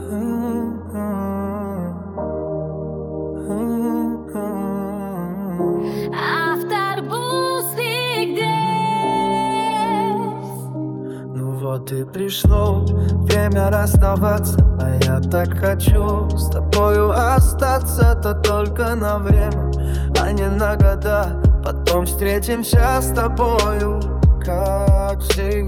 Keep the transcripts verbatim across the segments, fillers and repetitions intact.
Автобусный грязь. Ну вот и пришло время расставаться, а я так хочу с тобою остаться. То только на время, а не на года. Потом встретимся с тобою, как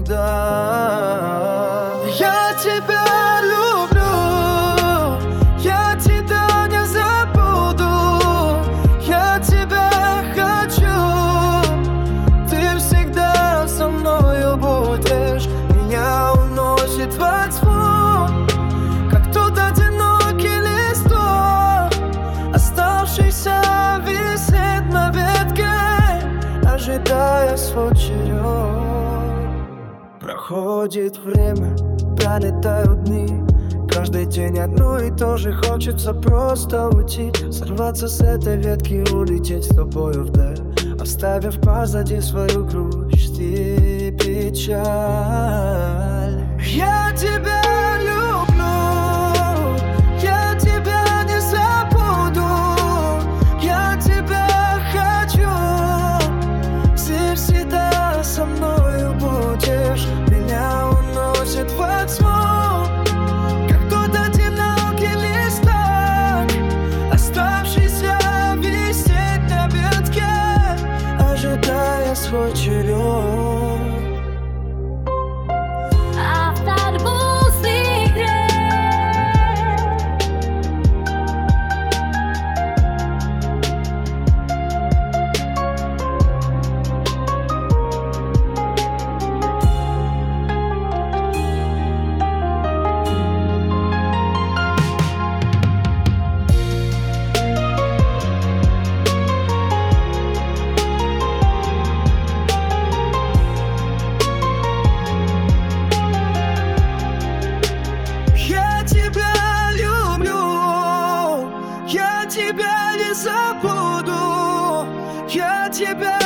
всегда. Я тебя люблю, я тебя не забуду. Я тебя хочу, ты всегда со мною будешь. Меня уносит во тьму, как тот одинокий листок, оставшийся висеть на ветке, ожидая свой черед. Проходит время, пролетают дни, каждый день одно и то же. Хочется просто уйти, сорваться с этой ветки, улететь с тобою вдаль, оставив позади свою грусть и печаль. Я тебя люблю, я тебя не забуду. Я тебя хочу, ты всегда со мною будешь. Меня уносит во тьму, как тот одинокий листок, оставшийся висеть на ветке, ожидая свой черед. Автобусный Я тебя люблю, я тебя не забуду. Я тебя